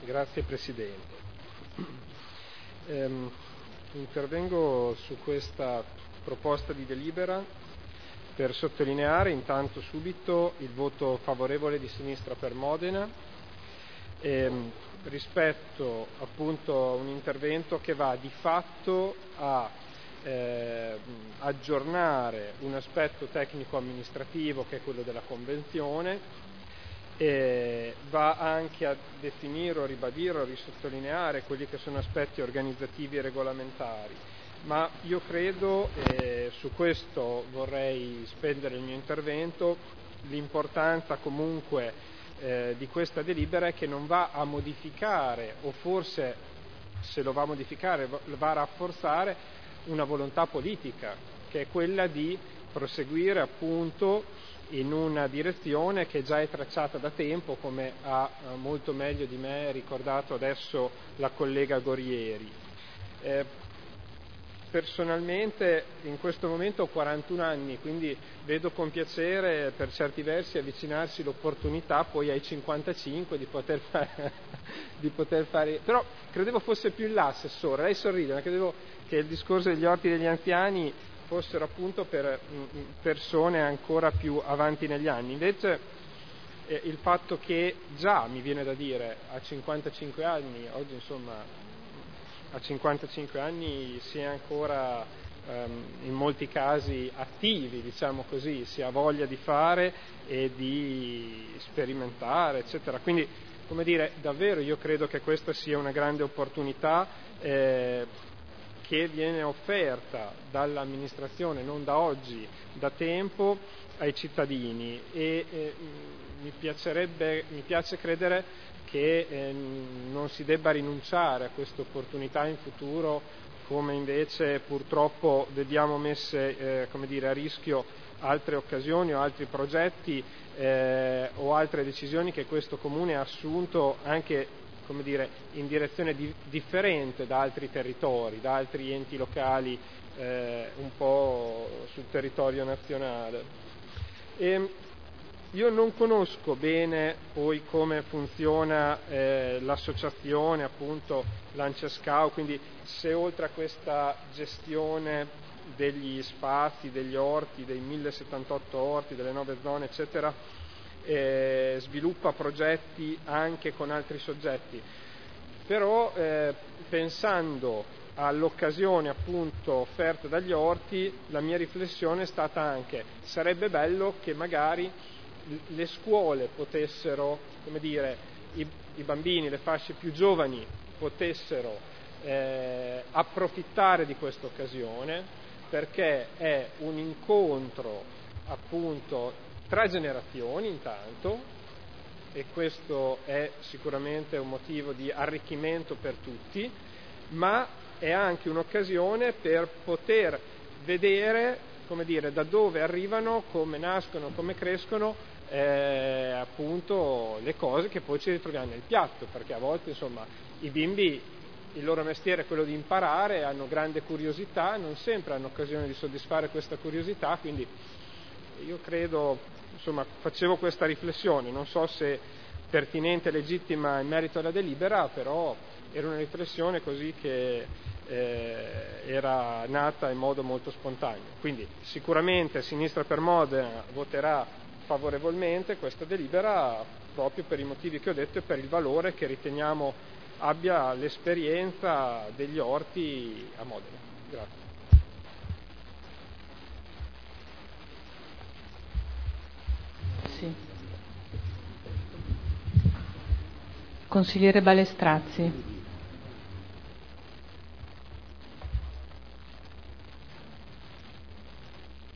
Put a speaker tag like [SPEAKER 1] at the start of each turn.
[SPEAKER 1] Grazie Presidente. Intervengo su questa proposta di delibera per sottolineare intanto subito il voto favorevole di Sinistra per Modena rispetto appunto a un intervento che va di fatto a aggiornare un aspetto tecnico-amministrativo che è quello della Convenzione, va anche a definire o ribadire o risottolineare quelli che sono aspetti organizzativi e regolamentari, ma io credo, su questo vorrei spendere il mio intervento, l'importanza comunque di questa delibera è che non va a modificare, o forse se lo va a modificare va a rafforzare una volontà politica, che è quella di proseguire appunto in una direzione che già è tracciata da tempo, come ha molto meglio di me ricordato adesso la collega Gorieri. Personalmente in questo momento ho 41 anni, quindi vedo con piacere per certi versi avvicinarsi l'opportunità poi ai 55 di poter fare, però credevo fosse più in là, Assessore, lei sorride, ma credevo che il discorso degli orti degli anziani fossero appunto per persone ancora più avanti negli anni. Invece il fatto che già, mi viene da dire, a 55 anni, oggi insomma a 55 anni si è ancora in molti casi attivi, diciamo così, si ha voglia di fare e di sperimentare, eccetera. Quindi, come dire, davvero io credo che questa sia una grande opportunità che viene offerta dall'amministrazione non da oggi, da tempo ai cittadini e mi piace credere che non si debba rinunciare a questa opportunità in futuro, come invece purtroppo vediamo messe a rischio altre occasioni o altri progetti o altre decisioni che questo Comune ha assunto anche in direzione differente da altri territori, da altri enti locali un po' sul territorio nazionale. Io non conosco bene poi come funziona l'associazione, appunto Lancescau, quindi se oltre a questa gestione degli spazi, degli orti, dei 1078 orti, delle 9 zone, eccetera, sviluppa progetti anche con altri soggetti, però pensando all'occasione appunto offerta dagli orti, la mia riflessione è stata anche: sarebbe bello che magari le scuole potessero, i bambini, le fasce più giovani potessero approfittare di questa occasione, perché è un incontro appunto tra generazioni intanto, e questo è sicuramente un motivo di arricchimento per tutti, ma è anche un'occasione per poter vedere, da dove arrivano, come nascono, come crescono appunto le cose che poi ci ritroviamo nel piatto, perché a volte insomma i bimbi, il loro mestiere è quello di imparare, hanno grande curiosità, non sempre hanno occasione di soddisfare questa curiosità, quindi io credo, facevo questa riflessione, non so se pertinente e legittima in merito alla delibera, però era una riflessione così che era nata in modo molto spontaneo. Quindi sicuramente Sinistra per Modena voterà favorevolmente questa delibera proprio per i motivi che ho detto e per il valore che riteniamo abbia l'esperienza degli orti a Modena. Grazie.
[SPEAKER 2] Sì. Consigliere Balestrazzi.